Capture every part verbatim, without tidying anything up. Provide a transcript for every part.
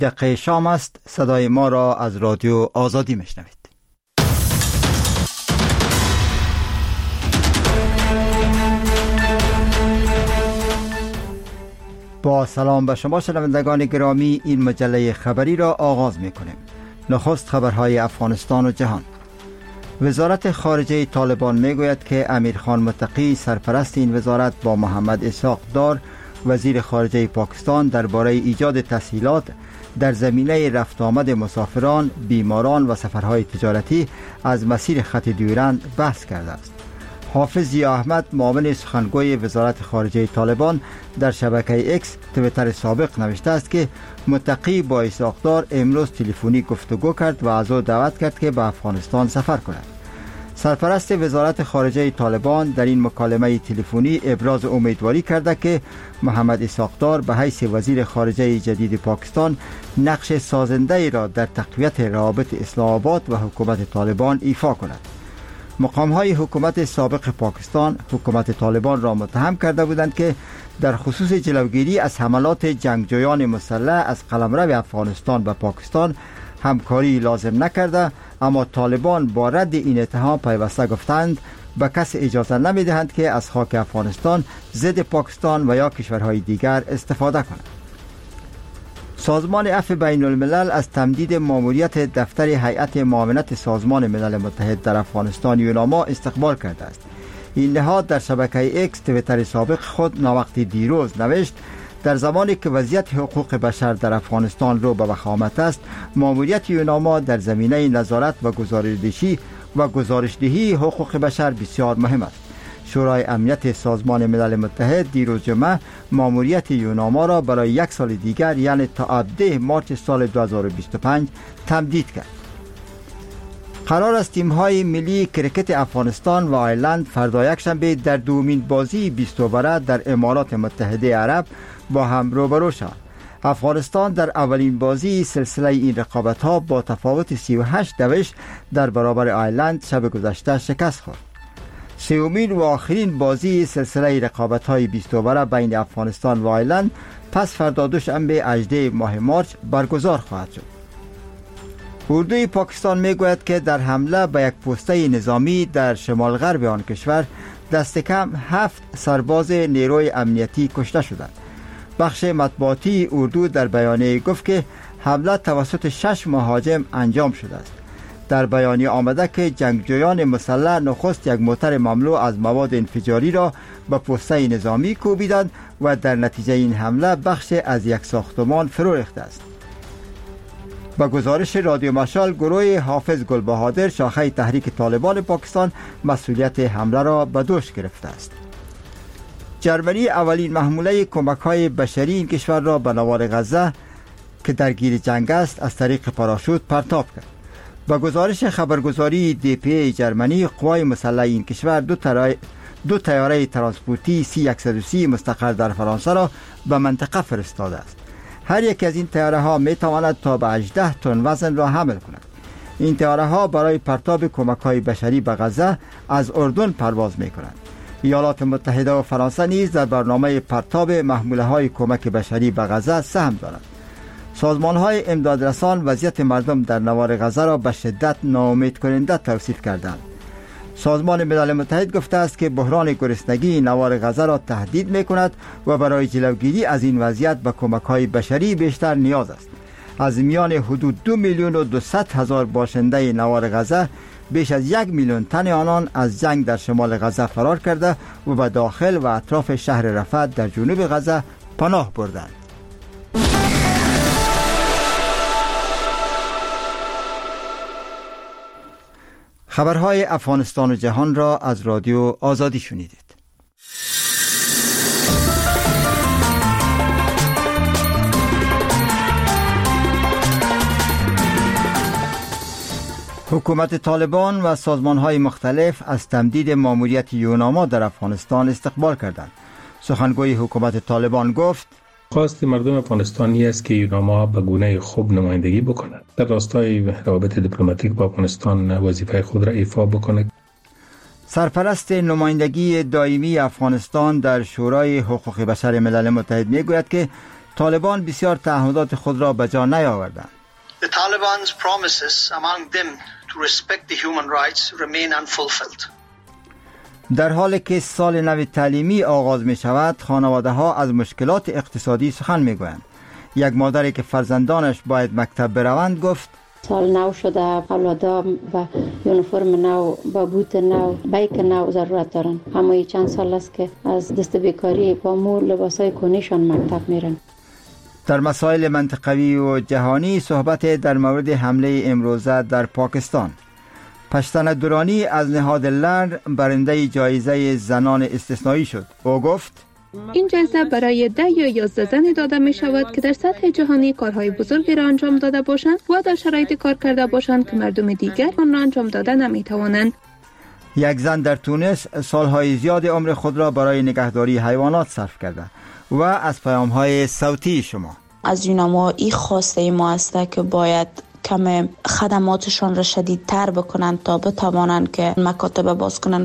دقیقه شام است. صدای ما را از رادیو آزادی میشنوید. با سلام به شما شنوندگان گرامی، این مجله خبری را آغاز میکنیم. نخست خبرهای افغانستان و جهان. وزارت خارجه طالبان میگوید که امیرخان متقی سرپرست این وزارت با محمد اسحاق دار وزیر خارجه پاکستان درباره ایجاد تسهیلات در زمینه رفت آمد مسافران، بیماران و سفرهای تجارتی از مسیر خط دیورند بحث کرده است. حافظ ضیا احمد، معاون سخنگوی وزارت خارجه طالبان، در شبکه اکس تویتر سابق نوشته است که متقی با اسحاق دار امروز تلفنی گفتگو کرد و از او دعوت کرد که به افغانستان سفر کند. سرپرست وزارت خارجه طالبان در این مکالمه تلفنی ابراز امیدواری کرده که محمد اسحاق دار به حیث وزیر خارجه جدید پاکستان نقش سازنده ای را در تقویت روابط اسلام آباد و حکومت طالبان ایفا کند. مقام‌های حکومت سابق پاکستان حکومت طالبان را متهم کرده بودند که در خصوص جلوگیری از حملات جنگجویان مسلح از قلمرو افغانستان به پاکستان همکاری لازم نکرده، اما طالبان با رد این اتهام پیوسته گفتند به کس اجازه نمی‌دهند که از خاک افغانستان ضد پاکستان و یا کشورهای دیگر استفاده کند. سازمان عفو بین الملل از تمدید ماموریت دفتر هیئت معاونت سازمان ملل متحد در افغانستان یوناما استقبال کرده است. این نهاد در شبکه اکس تویتر سابق خود ناوقت دیروز نوشت در زمانی که وضعیت حقوق بشر در افغانستان رو به وخامت است، ماموریت یوناما در زمینه نظارت و گزارشدهی و گزارشدهی حقوق بشر بسیار مهم است. شورای امنیت سازمان ملل متحد دیروز جمعه ماموریت یوناما را برای یک سال دیگر یعنی تا هفدهم مارس سال دو هزار و بیست و پنج تمدید کرد. قرار است تیم‌های ملی کرکت افغانستان و آیرلند فردا یکشنبه در دومین بازی بیست اووره در امارات متحده عرب با هم روبرو شوند. افغانستان در اولین بازی سلسله این رقابت‌ها با تفاوت سی و هشت دوش در برابر آیرلند شب گذشته شکست خورد. سومین و آخرین بازی سلسله رقابت‌های بیست اووره بین افغانستان و آیرلند پس فردا دوشنبه هجدهم ماه مارس برگزار خواهد شد. اردوی پاکستان میگوید که در حمله به یک پوسته نظامی در شمال غرب آن کشور دست کم هفت سرباز نیروی امنیتی کشته شدند. بخش مطبوعاتی اردو در بیانیه گفت که حمله توسط شش مهاجم انجام شده است. در بیانیه آمده که جنگجویان مسلح نخست یک موتر مملو از مواد انفجاری را به پوسته نظامی کوبیدند و در نتیجه این حمله بخش از یک ساختمان فرو ریخته است. با گزارش رادیو مشال، گروه حافظ گلبهادر شاخه تحریک طالبان پاکستان مسئولیت حمله را به دوش گرفته است. جرمنی اولین محموله کمک‌های بشری این کشور را به نوار غزه که درگیر جنگ است از طریق پاراشوت پرتاب کرد. با گزارش خبرگزاری دی پی ای جرمنی، قوای مسلح این کشور دو ترای دو تیاره ترانسپورتی سی صد و سی مستقر در فرانسه را به منطقه فرستاده است. هر یک از این تیاره ها می تواند تا به هجده تن وزن را حمل کند. این تیاره ها برای پرتاب کمک های بشری به غزه از اردن پرواز می کنند. ایالات متحده و فرانسه نیز در برنامه پرتاب محموله های کمک بشری به غزه سهم دارند. سازمان های امدادرسان وضعیت مردم در نوار غزه را به شدت ناامید کننده توصیف کردند. سازمان ملل متحد گفته است که بحران گرسنگی نوار غزه را تهدید می کند و برای جلوگیری از این وضعیت به کمک های بشری بیشتر نیاز است. از میان حدود دو میلیون و دویست هزار باشنده نوار غزه، بیش از یک میلیون تن آنان از جنگ در شمال غزه فرار کرده و به داخل و اطراف شهر رفح در جنوب غزه پناه بردند. خبرهای افغانستان و جهان را از رادیو آزادی شنیدید. حکومت طالبان و سازمان‌های مختلف از تمدید ماموریت یوناما در افغانستان استقبال کردند. سخنگوی حکومت طالبان گفت: خواست مردم افغانستانی است که یوناما به گونه خوب نمایندگی بکند، در راستای روابط دیپلماتیک با افغانستان وظیفه خود را ایفا بکند. سرپرست نمایندگی دائمی افغانستان در شورای حقوق بشر ملل متحد میگوید که طالبان بسیار تعهدات خود را به جا نیاوردند. The Taliban's promises among them to respect the human rights remain unfulfilled. در حالی که سال نو تعلیمی آغاز می شود، خانواده ها از مشکلات اقتصادی سخن می گویند. یک مادری که فرزندانش باید مکتب بروند گفت سال نو شده، اولادها و یونیفرم نو، با بوت نو، بیک نو ضرورت دارن. همه چند سال است که از دست بیکاری با مو لباسای کنیشان مکتب میرن. در مسائل منطقوی و جهانی صحبت در مورد حمله امروزه در پاکستان. پشتن درانی از نهاد لر برنده جایزه زنان استثنایی شد. او گفت این جایزه برای ده یا یازده زن داده می شود که در سطح جهانی کارهای بزرگی را انجام داده باشند و در شرایط کار کرده باشند که مردم دیگر آن را انجام داده نمی توانند. یک زن در تونس سالهای زیاد عمر خود را برای نگهداری حیوانات صرف کرده و از پیام‌های صوتی شما. از یوناما این خواسته ما است که باید کم خدماتشان را شدیدتر بکنند تا بتوانند که مکاتب باز کنند.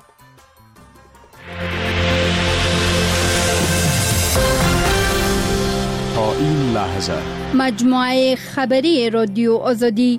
تا این لحظه مجموعه خبری رادیو آزادی.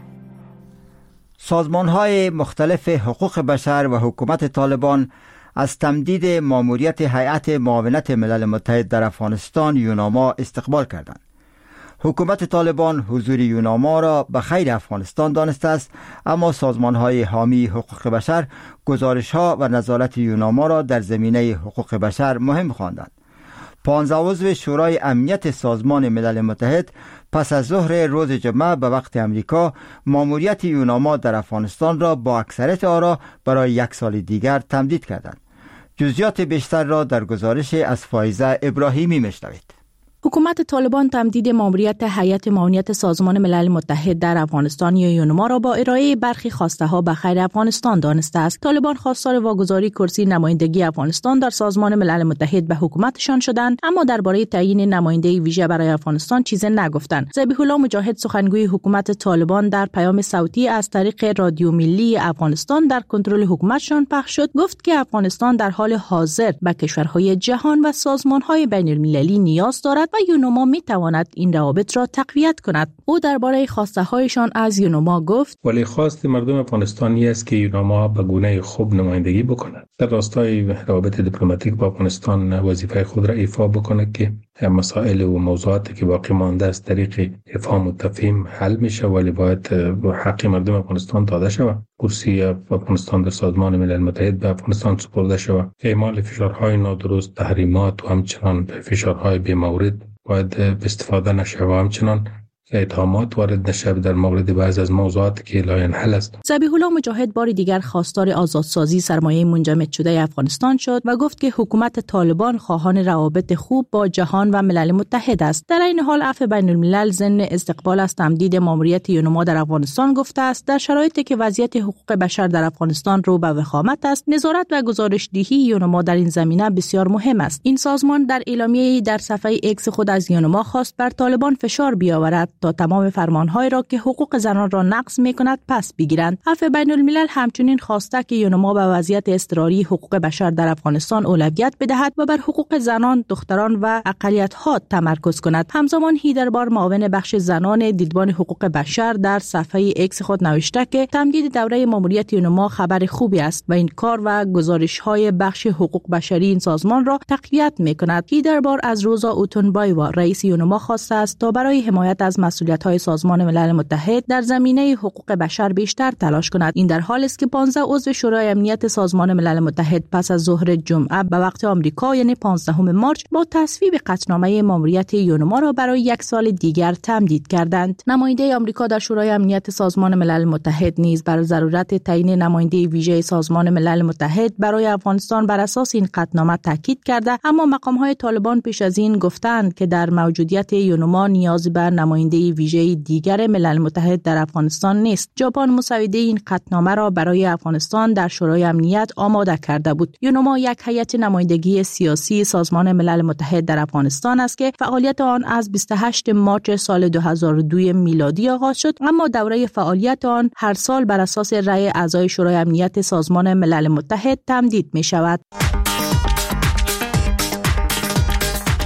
سازمان‌های مختلف حقوق بشر و حکومت طالبان از تمدید ماموریت هیئت معاونت ملل متحد در افغانستان یوناما استقبال کردند. حکومت طالبان حضور یوناما را به خیر افغانستان دانسته است، اما سازمان‌های حامی حقوق بشر گزارش‌ها و نظارت یوناما را در زمینه حقوق بشر مهم خواندند. پانزده عضو شورای امنیت سازمان ملل متحد پس از ظهر روز جمعه به وقت امریکا ماموریت یوناما در افغانستان را با اکثریت آرا برای یک سال دیگر تمدید کردند. جزئیات بیشتر را در گزارش از فایزه ابراهیمی میشنوید. حکومت طالبان تمدید ماموریت هیئت معاونت سازمان ملل متحد در افغانستان یا یوناما را با ارائه برخی خواسته ها به خیر افغانستان دانسته است. طالبان خواستار واگذاری کرسی نمایندگی افغانستان در سازمان ملل متحد به حکومتشان شدند، اما درباره تعیین نماینده ویژه برای افغانستان چیزی نگفتند. ذبیح الله مجاهد سخنگوی حکومت طالبان در پیام صوتی از طریق رادیو ملی افغانستان در کنترل حکومتشان پخش شد گفت که افغانستان در حال حاضر به کشورهای جهان و سازمانهای بین المللی نیاز دارد و یوناما می تواند این روابط را تقویت کند. او درباره خواسته هایشان از یوناما گفت ولی خواست مردم افغانستانی است که یوناما به گونه خوب نمایندگی بکند. در راستای روابط دیپلماتیک با افغانستان وظیفه خود را ایفا بکند که مسائل و موضوعاتی که باقی مانده است طریق افهام و تفهیم حل میشه، ولی باید حق مردم افغانستان داده شود. کرسی افغانستان در سازمان ملل متحد به افغانستان سپرده شود. اعمال فشارهای نادرست، تحریمات و همچنان فشارهای بی‌مورد باید به استفاده نشه و همچنان اتهامات وارد نشه در مورد بعض از موضوعاتی که لاینحل است. ذبیح الله مجاهد بار دیگر خواستار آزادسازی سرمایه منجمد شده افغانستان شد و گفت که حکومت طالبان خواهان روابط خوب با جهان و ملل متحد است. در این حال عفو بین الملل ضمن استقبال از تمدید ماموریت یوناما در افغانستان گفته است در شرایطی که وضعیت حقوق بشر در افغانستان رو به وخامت است، نظارت و گزارش‌دهی یوناما در این زمینه بسیار مهم است. این سازمان در اعلامیه‌ای در صفحه ایکس خود از یوناما خواست بر طالبان فشار بیاورد تا تمام فرمان‌های را که حقوق زنان را نقض می‌کند پس بگیرند. عفو بین الملل همچنین خواسته که یوناما به وضعیت اضطراری حقوق بشر در افغانستان اولویت بدهد و بر حقوق زنان، دختران و اقلیت‌ها تمرکز کند. همزمان هیدربار معاون بخش زنان دیدبان حقوق بشر در صفحه ایکس خود نوشته که تمدید دوره ماموریت یوناما خبر خوبی است و این کار و گزارش‌های بخش حقوق بشری این سازمان را تقویت می‌کند. هیدربار از روزا اوتونبایوا رئیس یوناما خواسته است تا برای حمایت از مسئولیت‌های سازمان ملل متحد در زمینه حقوق بشر بیشتر تلاش کند. این در حالی است که پانزده عضو شورای امنیت سازمان ملل متحد پس از ظهر جمعه به وقت آمریکا یعنی پانزدهم مارس با تصویب قطعنامه ماموریت یوناما را برای یک سال دیگر تمدید کردند. نماینده آمریکا در شورای امنیت سازمان ملل متحد نیز بر ضرورت تعیین نماینده ویژه سازمان ملل متحد برای افغانستان بر اساس این قطعنامه تاکید کرده، اما مقام‌های طالبان پیش از این گفتند که در موجودیت یوناما نیاز به نماینده ویژه دیگر ملل متحد در افغانستان نیست. ژاپن مسوده این قطعنامه را برای افغانستان در شورای امنیت آماده کرده بود. یوناما یک هیئت نمایندگی سیاسی سازمان ملل متحد در افغانستان است که فعالیت آن از بیست و هشتم مارس سال دو هزار و دو میلادی آغاز شد، اما دوره فعالیت آن هر سال بر اساس رأی اعضای شورای امنیت سازمان ملل متحد تمدید می شود.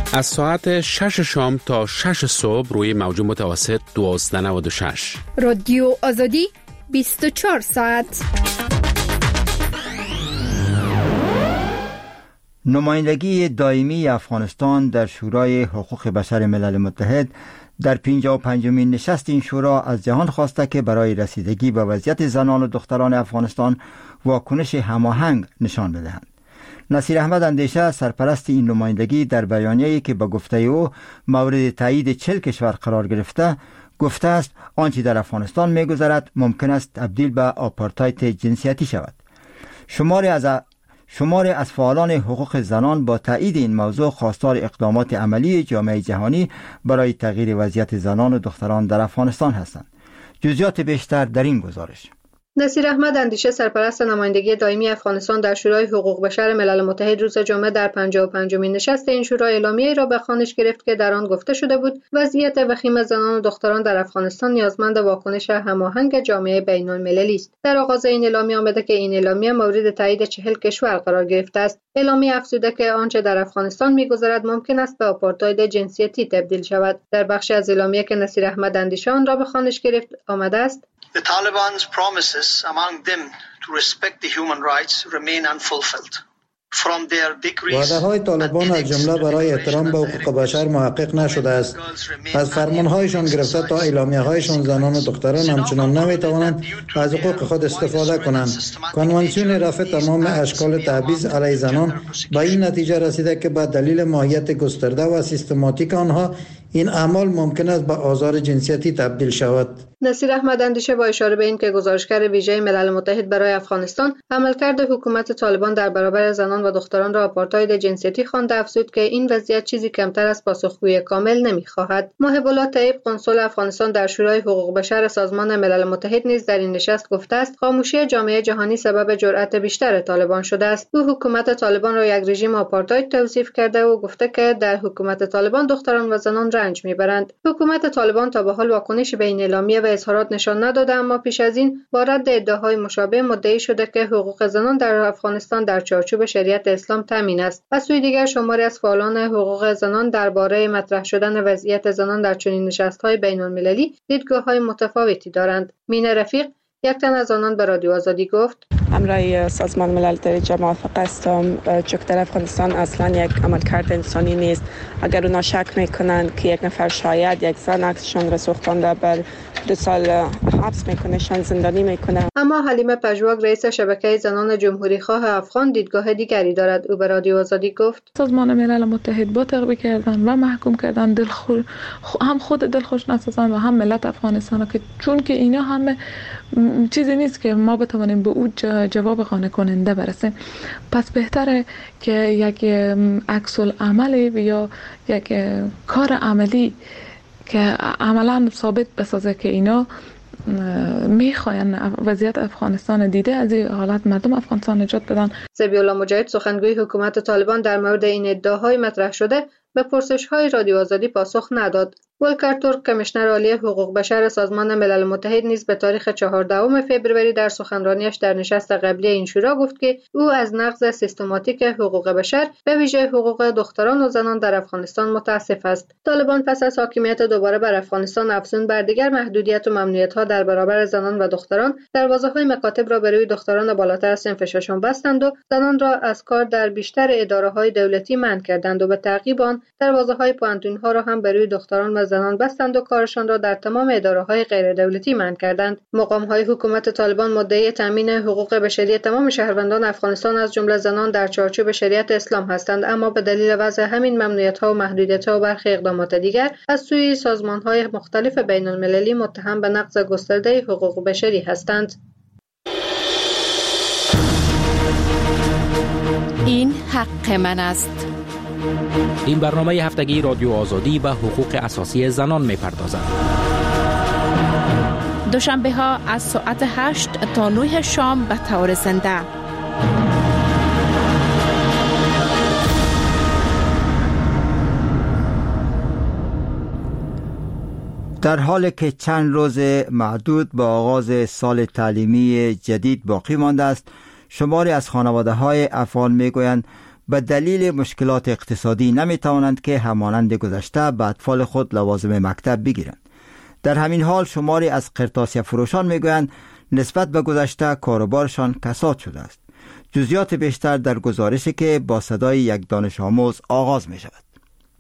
از ساعت شش شام تا شش صبح روی موج متوسط دوازده نود و شش. رادیو آزادی بیست و چهار ساعت. نمایندگی دائمی افغانستان در شورای حقوق بشر ملل متحد در پنجاه و پنجمین نشست این شورا از جهان خواسته که برای رسیدگی به وضعیت زنان و دختران افغانستان واکنش هماهنگ نشان بدهند. نصیر احمد اندیشه، سرپرست این نمایندگی، در بیانیه‌ای که به گفته او مورد تایید چهل کشور قرار گرفته، گفته است آنچه در افغانستان می‌گذرد ممکن است تبدیل به آپارتاید جنسیتی شود. شماری از شماری از فعالان حقوق زنان با تایید این موضوع خواستار اقدامات عملی جامعه جهانی برای تغییر وضعیت زنان و دختران در افغانستان هستند. جزئیات بیشتر در این گزارش. نصیر احمد اندیشه، سرپرست نمایندگی دائمی افغانستان در شورای حقوق بشر ملل متحد، روز جمعه در پنجاه و پنجمین نشست این شورا اعلامیه‌ای را به خوانش گرفت که در آن گفته شده بود وضعیت وخیم زنان و دختران در افغانستان نیازمند واکنش هماهنگ جامعه بین‌المللی است. در آغاز این اعلامیه آمده که این اعلامیه مورد تایید چهل کشور قرار گرفته است. اعلامیه افزوده که آنچه در افغانستان می‌گذرد ممکن است به آپارتاید جنسیتی تبدیل شود. در بخش از اعلامیه که نصیر احمد اندیشه آن را به خوانش گرفت آمده است: The Taliban's promises among them to respect the human rights remain unfulfilled. From their decrees, وعده‌های طالبان از جمله برای احترام به حقوق بشر محقق نشده است. از فرمان‌هایشان گرفته تا اعلامیه‌هایشان، زنان و دختران همچنان نمی‌توانند از حقوق خود استفاده کنند. کنوانسیون رفع تمام اشکال تبعیض علیه زنان به این نتیجه رسیده که به دلیل ماهیت گسترده و سیستماتیک آنها این اعمال ممکن است به آزار جنسیتی تبدیل شود. نصیر احمد اندیشه با اشاره به این که گزارشگر ویژه ملل متحد برای افغانستان عملکرد حکومت طالبان در برابر زنان و دختران را آپارتاید جنسیتی خوانده، افزود که این وضعیت چیزی کمتر از پاسخگویی کامل نمی‌خواهد. محب الله طیب، قنسل افغانستان در شورای حقوق بشر سازمان ملل متحد، نیز در این نشست گفته است خاموشی جامعه جهانی سبب جرأت بیشتر طالبان شده است. او حکومت طالبان را یک رژیم آپارتاید توصیف کرده و گفته که در حکومت طالبان دختران و زنان رنج میبرند. حکومت طالبان تا به حال واکنشی به این اعلامیه و اظهارات نشان نداده، اما پیش از این با رد ادعاهای مشابه مدعی شده که حقوق زنان در افغانستان در چارچوب شریعت اسلام تامین است. از سوی دیگر شماری از فعالان حقوق زنان درباره مطرح شدن وضعیت زنان در چنین نشست‌های بین‌المللی دیدگاه‌های متفاوتی دارند. مینه رفیق، یک تن از آنان، به رادیو آزادی گفت: امرای سازمان ملل در موافق هستم، چون در افغانستان اصلا یک عملکرد انسانی نیست. اگر اونا شک میکنن که یک نفر شاید یک زن عکسشان را سوختانده، بر دو سال حبس میکنهشان، زندانی میکنه. اما حلیمه پژواک، رئیس شبکه زنان جمهوری خواه افغان، دیدگاه دیگری دارد. او به رادیو آزادی گفت: سازمان ملل متحد با تغییر کردن و محکوم کردن دلخور هم خود دلخوش نسازن و هم ملت افغانستان، که چون که اینا همه چیزی نیست که ما بتوانیم به او جواب قانع کننده برسیم. پس بهتره که یک عکس العملی یا یک کار عملی که عملا ثابت بسازه که اینا میخواین وضعیت افغانستان دیده از این حالت مردم افغانستان نجات بدن. ذبیح الله مجاهد، سخنگوی حکومت طالبان، در مورد این ادعاهای مطرح شده به پرسش‌های رادیو آزادی پاسخ نداد. ولکر ترک، کمیشنر عالی حقوق بشر سازمان ملل متحد، نیز به تاریخ چهاردهم فوریه در سخنرانیش در نشست قبلی این شورا گفت که او از نقض سیستماتیک حقوق بشر، به ویژه حقوق دختران و زنان در افغانستان متاسف است. طالبان پس از حاکمیت دوباره بر افغانستان افزون بر دیگر محدودیت و ممنوعیت‌ها در برابر زنان و دختران، دروازه‌های مکاتب را به روی دختران بالاتر از صنف ششم بستند و زنان را از کار در بیشتر اداره‌های دولتی منع کردند و به تعقیب آن دروازه‌های پوانتون‌ها را هم به روی دختران و زنان بستند و کارشان را در تمام اداره‌های غیر دولتی منع کردند. مقام‌های حکومت طالبان مدعی تامین حقوق بشری تمام شهروندان افغانستان از جمله زنان در چارچوب شریعت اسلام هستند، اما به دلیل وضع همین ممنوعیت‌ها و محدودیت‌ها و برخی اقدامات دیگر از سوی سازمان‌های مختلف بین‌المللی متهم به نقض گسترده حقوق بشری هستند. این حق من است. این برنامه هفتگی رادیو آزادی به حقوق اساسی زنان می‌پردازد. دوشنبه ها از ساعت هشت تا نه شام به طور زنده. در حالی که چند روز معدود با آغاز سال تعلیمی جدید باقی مانده است، شماری از خانواده‌های افغان می‌گویند به دلیل مشکلات اقتصادی نمی توانند که همانند گذشته به اطفال خود لوازم مکتب بگیرند. در همین حال شماری از قرطاسیه فروشان می گویند نسبت به گذشته کاروبارشان کساد شده است. جزئیات بیشتر در گزارشی که با صدای یک دانش آموز آغاز می شود.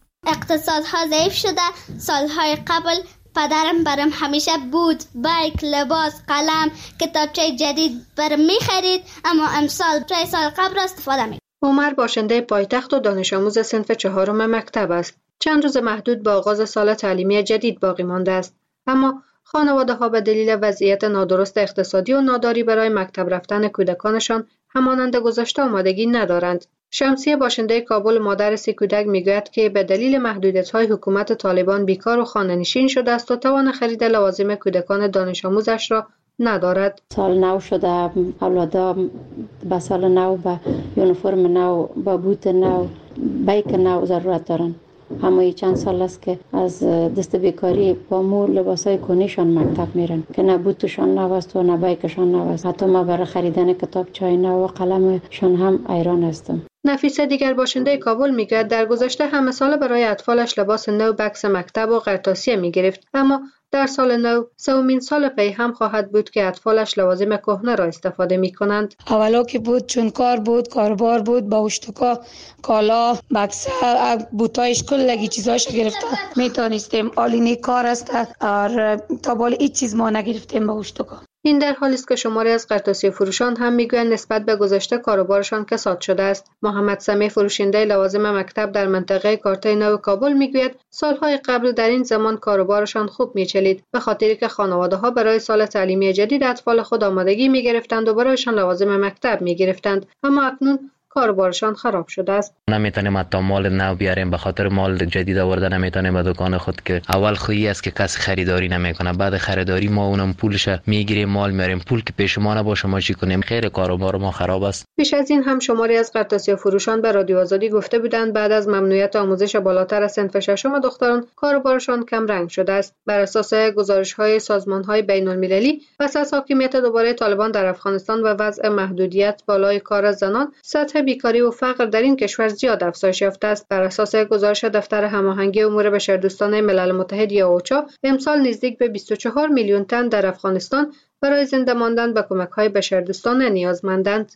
اقتصادها ضعیف شده. سالهای قبل پدرم برام همیشه بود بایک، لباس، قلم، کتابچه جدید برام می خرید، اما امسال چه سال قبل استفاده می. عمر باشنده پایتخت و دانش آموز صنف چهارم مکتب است. چند روز محدود به آغاز سال تعلیمی جدید باقی مانده است، اما خانواده ها به دلیل وضعیت نادرست اقتصادی و ناداری برای مکتب رفتن کودکانشان همانند گذشته آمادگی ندارند. شمسیه باشنده کابل مادر سی کودک میگوید که به دلیل محدودیت‌های حکومت طالبان بیکار و خانه‌نشین شده است و توان خرید لوازم کودکان دانش آموزش را ندارد. سال نو شده، اولادا به سال نو به یونیفرم نو، به بوت نو، بایک نو ضرورت دارند. همه چند سال است که از دست بیکاری با مو لباسای کنیشان مکتب میرن که نه بوتشان نو است و نه بایکشان نو است. حتی ما برای خریدن کتابچه‌های نو و قلمشان هم حیران هستم. نفیسه دیگر باشنده کابل میگوید در گذشته همه سال برای اطفالش لباس نو، بکس مکتب و قرطاسیه میگرفت، اما در سال نو سومین سال پی هم خواهد بود که اطفالش لوازم کهنه را استفاده می کنند. اولا که بود چون کار بود، کاربار بود، با اشتکا، کالا، بکسه، بوتایش کلگی چیزایش گرفته میتونستیم. آلینی کار است اور تا بالا هیچ چیز ما نگرفتیم با اشتکا. این در حالی است که شماری از قرطاسیه فروشان هم میگویند نسبت به گذشته کاروبارشان کساد شده است. محمد سمیع فروشنده لوازم مکتب در منطقه کارته نو کابل میگوید سالهای قبل در این زمان کاروبارشان خوب میچلید، به خاطری که خانواده‌ها برای سال تعلیمی جدید اطفال خود آمادگی میگرفتند و برایشان لوازم مکتب میگرفتند، اما اکنون کاروبارشان خراب شده است. نمیتونیم حتی مال نو بیاریم، به خاطر مال جدید آورده نمیتونیم به دکان خود که اول خویی است که کسی خریداری نمیکنه، بعد خریداری ما اونم پولش میگیریم مال میاریم، پول که پیش ما نباشه ما چی کنیم؟ خیر کاروبار ما خراب است. پیش از این هم شماری از قرطاسیه فروشان به رادیو آزادی گفته بودند بعد از ممنوعیت آموزش بالاتر از صنف ششم دختران کاروبارشان کم رنگ شده است. بر اساس گزارش‌های سازمان‌های بین‌المللی پس از حاکمیت دوباره طالبان در افغانستان و وضع محدودیت بالای کار زنان، سطح بیکاری و فقر در این کشور زیاد افزایش یافته است. بر اساس گزارش دفتر هماهنگی امور بشردوستانه ملل متحد یا اوچا، امسال نزدیک به بیست و چهار میلیون تن در افغانستان برای زنده ماندن به کمک‌های بشردوستانه نیازمندند.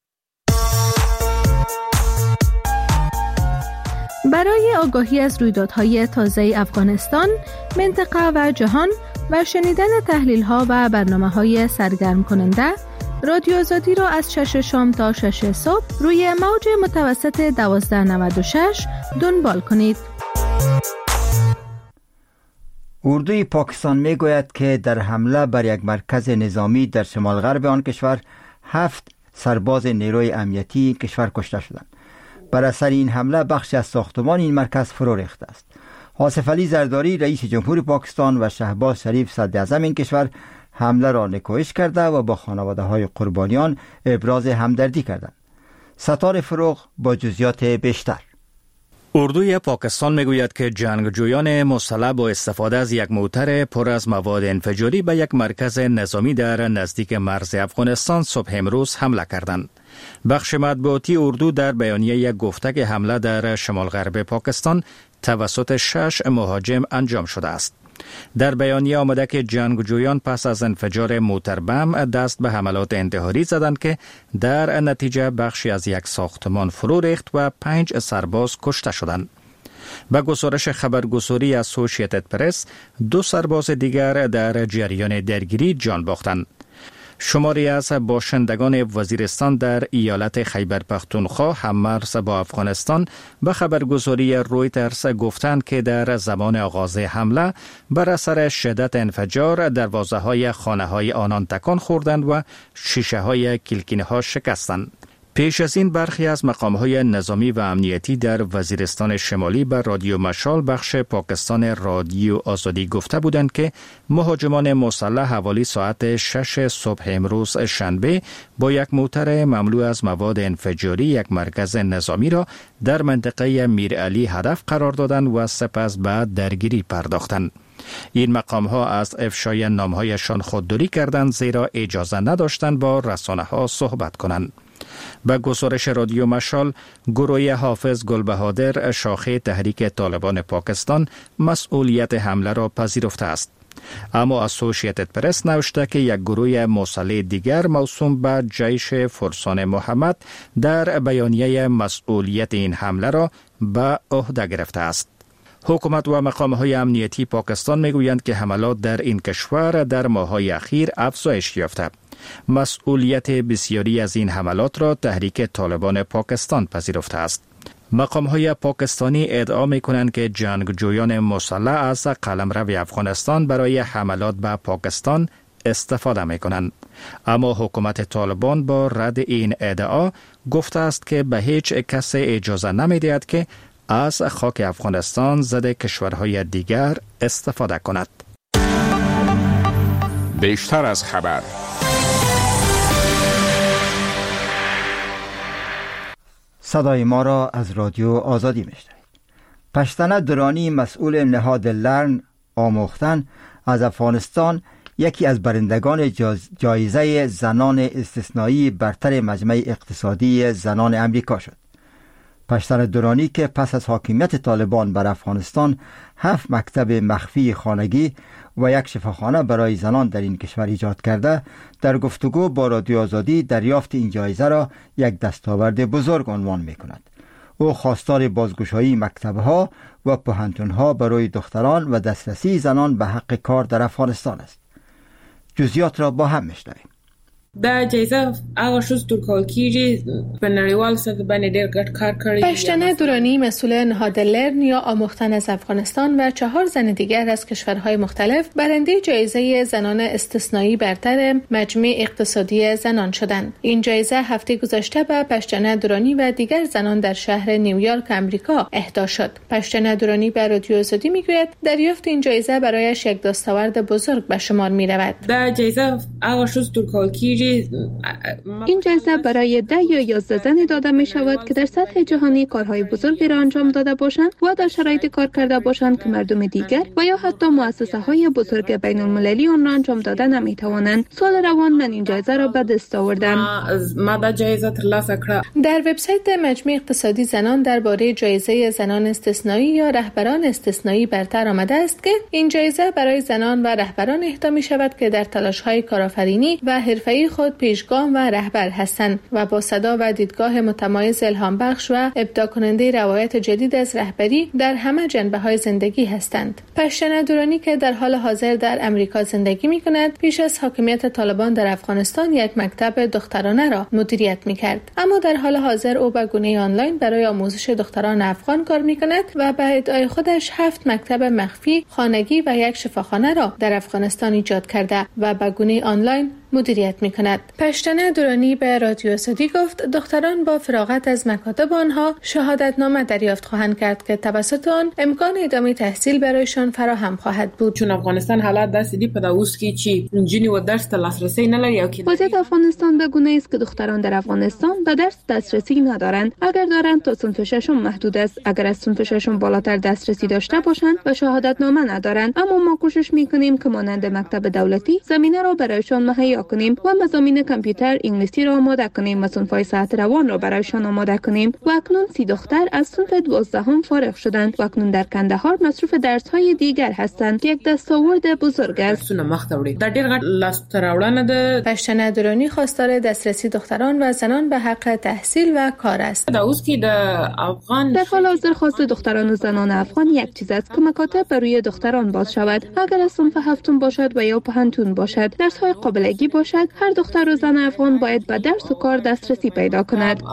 برای آگاهی از رویدادهای تازه افغانستان، منطقه و جهان و شنیدن تحلیل‌ها و برنامه‌های سرگرم کننده، رادیو آزادی را از شش شام تا شش صبح روی موج متوسط دوازده نود و شش دنبال کنید. اردوی پاکستان می گوید که در حمله بر یک مرکز نظامی در شمال غرب آن کشور هفت سرباز نیروی امنیتی کشور کشته شدند. بر اثر این حمله بخشی از ساختمان این مرکز فرو ریخته است. آصف علی زرداری رئیس جمهور پاکستان و شهباز شریف صدر اعظم این کشور حمله را نکوهش کرده و با خانواده های قربانیان ابراز همدردی کردند. ستار فروغ با جزئیات بیشتر. اردوی پاکستان میگوید که جنگجویان مسلح با استفاده از یک موتر پر از مواد انفجاری به یک مرکز نظامی در نزدیک مرز افغانستان صبح امروز حمله کردند. بخش مطبوعاتی اردو در بیانیه گفته که حمله در شمال غرب پاکستان توسط شش مهاجم انجام شده است. در بیانیه آمده که جنگجویان پس از انفجار موتر بم دست به حملات انتحاری زدند که در نتیجه بخشی از یک ساختمان فرو ریخت و پنج سرباز کشته شدند. به گزارش خبرگزاری اسوسییتد پرس، دو سرباز دیگر در جریان درگیری جان باختند. شماری از باشندگان وزیرستان در ایالت خیبر پختونخوا هم‌مرز با افغانستان به خبرگزاری رویترز گفتند که در زمان آغاز حمله بر اثر شدت انفجار دروازه‌های خانه‌های آنان تکان خوردند و شیشه‌های کلکین‌ها شکستند. پیش از این برخی از مقام‌های نظامی و امنیتی در وزیرستان شمالی به رادیو مشال بخش پاکستان رادیو آزادی گفته بودند که مهاجمان مسلح حوالی ساعت شش صبح امروز شنبه با یک موتر مملو از مواد انفجاری یک مرکز نظامی را در منطقه میرعلی هدف قرار دادند و سپس بعد درگیری پرداختند. این مقام‌ها از افشای نام‌هایشان خودداری کردند زیرا اجازه نداشتند با رسانه‌ها صحبت کنند. به گزارش رادیو مشال، گروه حافظ گلبهادر شاخه تحریک طالبان پاکستان مسئولیت حمله را پذیرفته است. اما اسوسییتد پرس نوشته که یک گروه مسلح دیگر موسوم به جیش فرسان محمد در بیانیه مسئولیت این حمله را به عهده گرفته است. حکومت و مقام‌های امنیتی پاکستان میگویند که حملات در این کشور در ماه‌های اخیر افزایش یافته. مسئولیت بسیاری از این حملات را تحریک طالبان پاکستان پذیرفته است. مقام‌های پاکستانی ادعا می‌کنند که جنگجویان مسلح از قلمرو افغانستان برای حملات به پاکستان استفاده می‌کنند. اما حکومت طالبان با رد این ادعا گفته است که به هیچ کس اجازه نمی‌دهد که از خاک افغانستان ضد کشورهای دیگر استفاده کند. بیشتر از خبر. صدای ما را از رادیو آزادی میشنوید. پشتنه درانی مسئول نهاد لرن آموختن از افغانستان یکی از برندگان جایزه زنان استثنایی برتر مجمع اقتصادی زنان امریکا شد. پشتن درانی که پس از حاکمیت طالبان بر افغانستان هفت مکتب مخفی خانگی و یک شفاخانه برای زنان در این کشور ایجاد کرده، در گفتگو با رادیو آزادی دریافت این جایزه را یک دستاورد بزرگ عنوان می کند. او خواستار بازگشایی مکتبها و پوهنتونها برای دختران و دسترسی زنان به حق کار در افغانستان است. جزئیات را با هم میشنویم. دا جایزه هغه شوز ټول کیږي په نړیوال سطح باندې ډېر ګډ کار کړی. پشتنه درانی مسئول نهاد لرن یا آموختن از افغانستان و چهار زن دیگر از کشورهای مختلف برنده جایزه زنان استثنایی برتر مجمع اقتصادی زنان شدند. این جایزه هفته گذشته به پشتنه درانی و دیگر زنان در شهر نیویورک آمریکا اهدا شد. پشتنه درانی به رادیو آزادی میگوید دریافت این جایزه برایش یک دستاورد بزرگ به شمار میرود. دا جایزه هغه شوز ټول کیږي. این جایزه برای ده یا یازده زن داده می شود که در سطح جهانی کارهای بزرگی را انجام داده باشند و در شرایط کار کرده باشند که مردم دیگر و یا حتی مؤسسه های بزرگ بین المللی آن را انجام داده نمی توانند. سال روان من این جایزه را به دست آوردم. در وبسایت مجمع اقتصادی زنان درباره جایزه زنان استثنایی یا رهبران استثنایی برتر آمده است که این جایزه برای زنان و رهبران اهدا می شود که در تلاش‌های کارآفرینی و حرفه‌ای خود پیشگام و رهبر هستند و با صدا و دیدگاه متمایز الهام بخش و ابداع کننده روایت جدید از رهبری در همه جنبه‌های زندگی هستند. پشتنه درانی که در حال حاضر در امریکا زندگی می‌کند، پیش از حاکمیت طالبان در افغانستان یک مکتب دخترانه را مدیریت می‌کرد، اما در حال حاضر او به گونه آنلاین برای آموزش دختران افغان کار می‌کند و به ادعای خودش هفت مکتب مخفی خانگی و یک شفاخانه را در افغانستان ایجاد کرده و به گونه آنلاین مدیریت می‌کند. پشتنه درانی به رادیو آزادی گفت دختران با فراغت از مکاتب آنها شهادتنامه دریافت خواهند کرد که توسط آن امکان ادامه تحصیل برایشان فراهم خواهد بود. چون افغانستان حالات داسې دی په دا اوس کې چې نجونې و درس ته لاسرسی نه لري او کې وضعیت افغانستان به گونه است که دختران در افغانستان به درس دسترسی ندارند. اگر دارند تا صنف ششم محدود است. اگر از صنف ششم بالاتر دسترسی داشته باشند و شهادتنامه ندارند. اما ما کوشش می‌کنیم که مانند مکتب دولتی زمینه را برایشان مهیا کنیم و مضامین کامپیوتر انگلیسی را آماده کنیم و صنف‌های صحت روان را برایشان آماده کنیم. و اکنون سی دختر از صنف دوازدهم فارغ شدند و اکنون در کندهار مصروف درس‌های دیگر هستند که یک دستاورد بزرگ است. پشتنه درانی خواستار دسترسی دختران و زنان به حق تحصیل و کار است. در حال حاضر خواست دختران و زنان افغان یک چیز است که مکاتب برای دختران باز شود. اگر از صنف هفتم باشد و یا پوهنتون باشد، درس‌های قابلگی باشد، هر دختر و زن افغان باید به درس و کار دسترسی پیدا کند.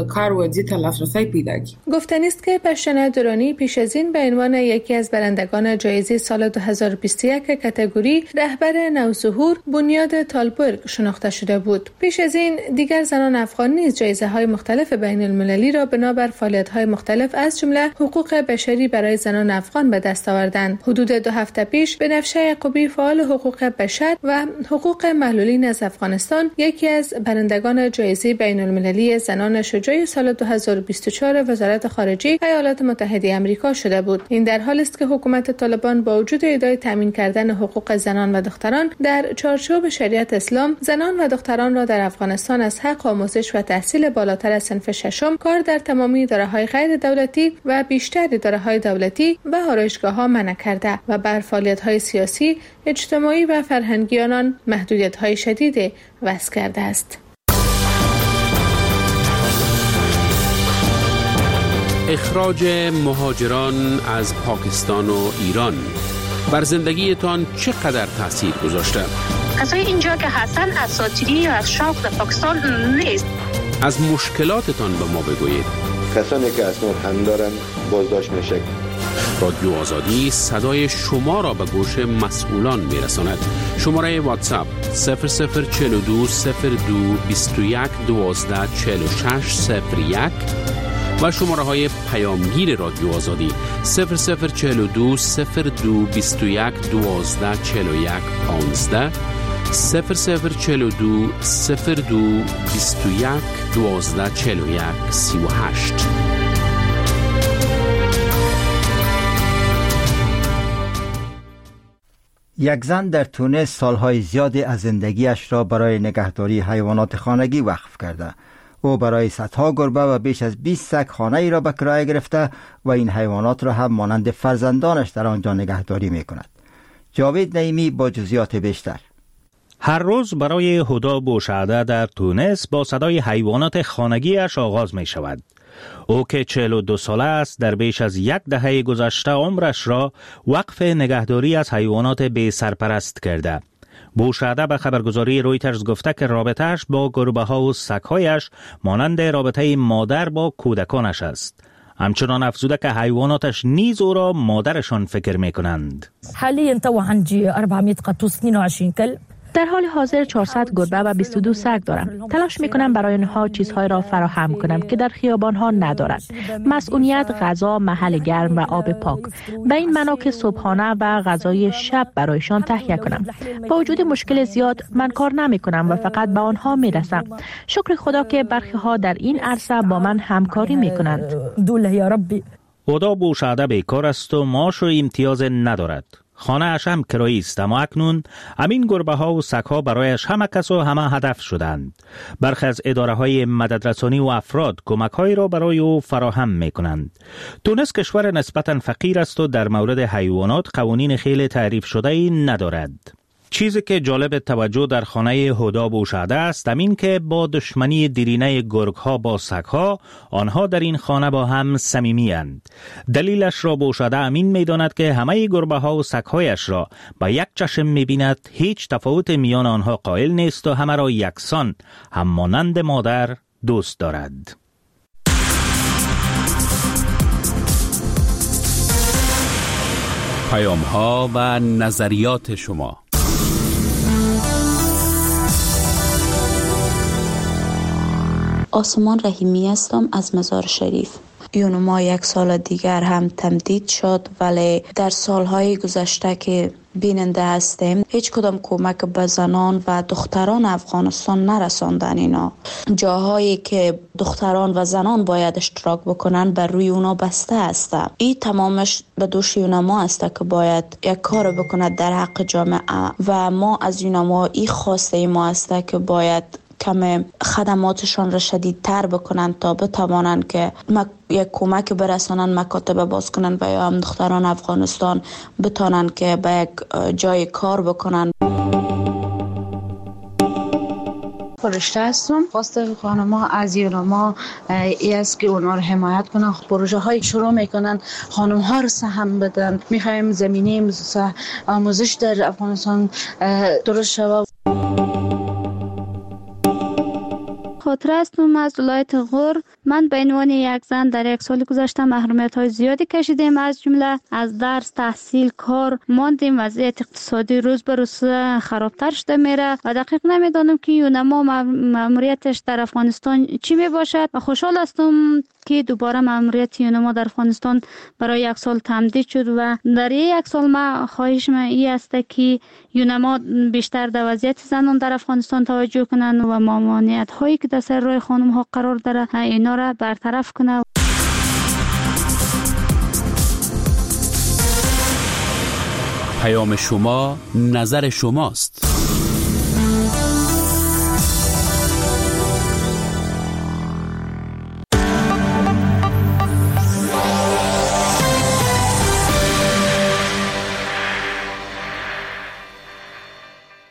گفتنی است که پشتنه درانی پیش از این به عنوان یکی از برندگان جایزه سال دو هزار و بیست و یک کاتگوری رهبر نوظهور بنیاد تالبورگ شناخته شده بود. پیش از این دیگر زنان افغان نیز جایزه‌های مختلف بین المللی را بنابر فعالیت‌های مختلف از جمله حقوق بشری برای زنان افغان به دست آوردند. حدود دو هفته پیش بنفشه یعقوبی فعال حقوق بشر و حقوق معلولین برلین از افغانستان یکی از برندگان جایزه بین المللی زنان شجاع سال دو هزار و بیست و چهار وزارت خارجه ایالات متحده آمریکا شده بود. این در حالی است که حکومت طالبان با وجود ادعای تامین کردن حقوق زنان و دختران در چارچوب شریعت اسلام، زنان و دختران را در افغانستان از حق آموزش و تحصیل بالاتر از صنف ششم، کار در تمامی اداره‌های غیر دولتی و بیشتر اداره‌های دولتی و آرایشگاه‌ها منع کرده و بر فعالیت‌های سیاسی، اجتماعی و فرهنگی آنان محدودیت‌های شدید وضع کرده است. اخراج مهاجران از پاکستان و ایران بر زندگیتان چقدر تاثیر گذاشته؟ کسای اینجا که هستن اساطیری یا از شوق به پاکستان نیست. از مشکلاتتان به ما بگویید. کسانی که اسناد هم دارن بازداشت میشه. رادیو آزادی صدای شما را به گوش مسئولان میرساند. شماره واتساپ صفر صفر چهل و دو صفر دو بیست و یک دوازده چهل و شش صفر یک و شماره های پیامگیر رادیو آزادی صفر صفر چهل و دو صفر دو بیست و یک دوازده چهل و یک پانزده صفر صفر چهل و دو صفر دو بیست و یک دوازده چهل و یک سی و هشت. یک زن در تونس سالهای زیادی از زندگیش را برای نگهداری حیوانات خانگی وقف کرده. او برای صدها گربه و بیش از بیست سگ خانه ای را به کرایه گرفته و این حیوانات را هم مانند فرزندانش در آنجا نگهداری می کند. جاوید نعیمی با جزئیات بیشتر. هر روز برای هدا بوشعده در تونس با صدای حیوانات خانگیش آغاز می شود. او که چهل و دو ساله است در بیش از یک دهه گذشته عمرش را وقف نگهداری از حیوانات بی سرپرست کرده. بوشعده به خبرگزاری رویترز گفته که رابطه‌اش با گربه ها و سگ‌هایش مانند رابطه مادر با کودکانش است. همچنان افزوده که حیواناتش نیز او را مادرشان فکر می کنند. حالیاً تو عندي أربعمائة واثنين وعشرين كلب. در حال حاضر چهارصد گربه و بیست و دو سگ دارم. تلاش میکنم برای آنها چیزهای را فراهم کنم که در خیابانها ندارد. مسئولیت، غذا، محل گرم و آب پاک. به این معنا که صبحانه و غذای شب برایشان تهیه کنم. با وجود مشکل زیاد من کار نمی کنم و فقط به آنها میرسم. شکر خدا که برخی ها در این عرصه با من همکاری میکنند. دوله یا ربی. هدا بوشعده بیکار است و معاش و امتیاز ندارد. خانه اش هم کرایی است، اما اکنون همین گربه ها و سگ ها برایش همه کس و همه هدف شدند. برخی از اداره های مددرسانی و افراد کمک های را برای او فراهم می کنند. تونس کشور نسبتا فقیر است و در مورد حیوانات قوانین خیلی تعریف شده ای ندارد. چیزی که جالب توجه در خانه هدا بوشعده است همین که با دشمنی دیرینه گرگ ها با سگ ها، آنها در این خانه با هم صمیمی اند. دلیلش را بوشعده امین می داند که همه گربه ها و سگ هایش را با یک چشم می بیند، هیچ تفاوت میان آنها قائل نیست و همه را یکسان هم مانند مادر دوست دارد. پیام ها و نظریات شما. آسمان رحیمی هستم از مزار شریف. یونما یک سال دیگر هم تمدید شد، ولی در سالهای گذشته که بیننده هستیم هیچ کدام کمک به زنان و دختران افغانستان نرساندن. اینا جاهایی که دختران و زنان باید اشتراک بکنن بر روی اونا بسته است. این تمامش به دوش یونما است که باید یک کار بکند در حق جامعه و ما از یونما این خواسته ما است که باید کم خدماتشان را شدیدتر بکنند تا بتوانند که یک کمک برسانند، مکاتب باز کنند و یا هم دختران افغانستان بتوانند که به یک جای کار بکنند. فرشته هستم. خواست خانم‌ها از یونما ای است که اونها رو حمایت کنن، پروژه های شروع میکنن، خانم ها رو سهم بدن. میخوایم زمینه آموزش در افغانستان درست شود. خاطره هستم از ولایت غور. من به عنوان یک زن در یک سال گذشته محرومیت های زیادی کشیدیم، از جمله از درس، تحصیل، کار ماندیم. وضعیت اقتصادی روز به روز خرابتر شده میره و دقیق نمیدانم که یونما ماموریتش در افغانستان چی می باشد و خوشحال هستم که دوباره ماموریت یونما در افغانستان برای یک سال تمدید شد و در یک سال ما خواهش من این است که یونما بیشتر در وضعیت زنان در افغانستان توجه کنند و ممانعت هایی که در سر راه خانم ها قرار داره اینا را برطرف کنه. پیام شما، نظر شماست.